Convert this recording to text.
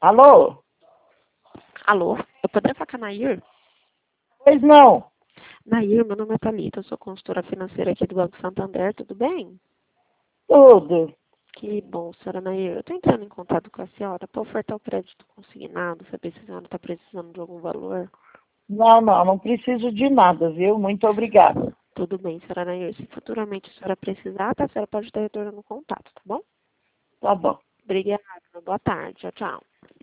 Alô? Alô, eu poderia falar com a Nair? Pois não. Nair, meu nome é Thalita, eu sou consultora financeira aqui do Banco Santander, tudo bem? Tudo. Que bom, senhora Nair. Eu estou entrando em contato com a senhora para ofertar o crédito consignado, saber se a senhora está precisando de algum valor. Não preciso de nada, viu? Muito obrigada. Tudo bem, senhora Nair. Se futuramente a senhora precisar, tá? A senhora pode estar retornando o contato, tá bom? Tá bom. Obrigada, boa tarde, tchau, tchau.